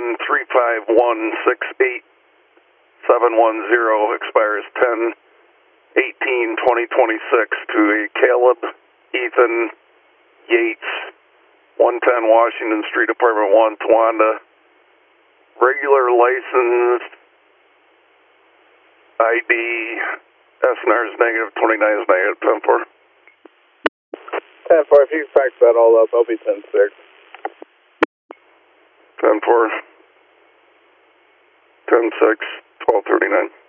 135168710 expires 10/18/2026 to a Caleb Ethan Yates, 110 Washington Street, Apartment 1, Towanda. Regular license, ID, SNR is negative, 29 is negative, 10-4. 10-4, if you fax that all up, I'll be 10-6. 10-4, 10-6, 1239.